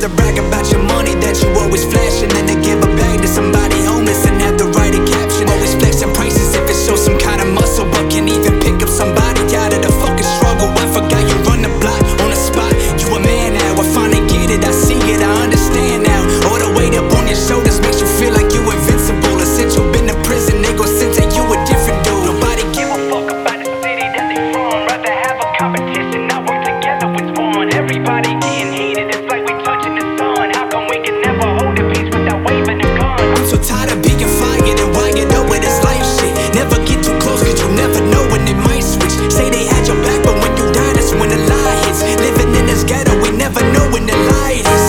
rather brag about your money that you always flashing than to give a bag to somebody homeless and have to write a caption. Always flexing prices if it shows some kind of muscle, but can't even pick up somebody out of the fucking struggle. I forgot you run the block on the spot. You a man now, I finally get it, I see it, I understand now. All the weight up on your shoulders makes you feel like you invincible. And since you've been to prison, they gon' send to you a different dude. Nobody give a fuck about the city that they from. Rather have a competition, not work together with one. Everybody getting heated, it's like we touching the sun. How come we can never hold a piece without waving a gun? I'm so tired of being fired and wired up with this life shit. Never get too close cause you never know when it might switch. Say they had your back but when you die that's when the lie hits. Living in this ghetto we never know when the light is.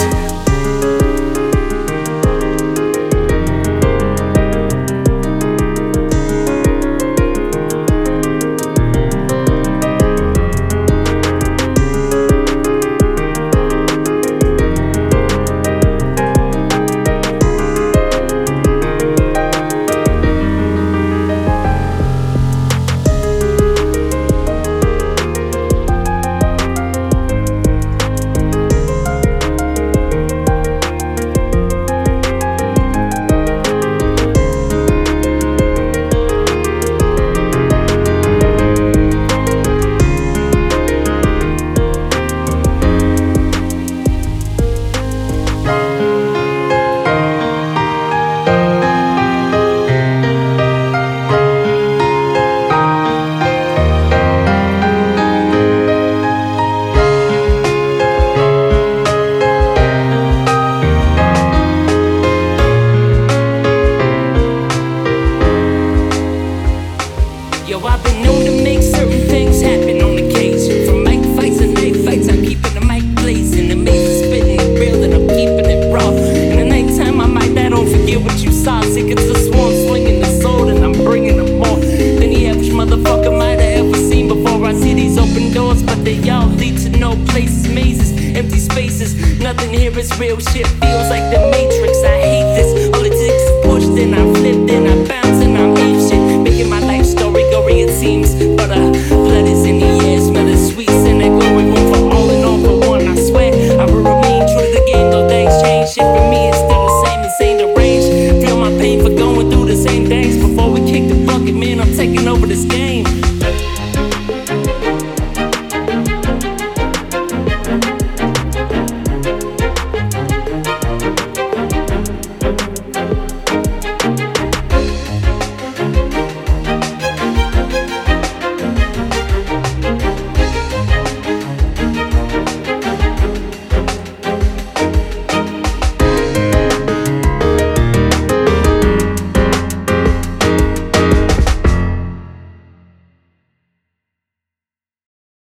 Yo, I've been known to make certain things happen on occasion. From mic fights and knife fights, I'm keeping the mic blazing. The maze is spitting the real and I'm keeping it raw. In the nighttime, I might die, don't forget what you saw. Sick as a swan slinging the sword and I'm bringing them more than the average motherfucker might have ever seen before. I see these open doors, but they all lead to no places. Mazes, empty spaces, nothing here is real. Shit feels like the Matrix, I hate this. All it takes is push, then I flip, then I bounce and I'm ape shit. Making my life story gory it seems, but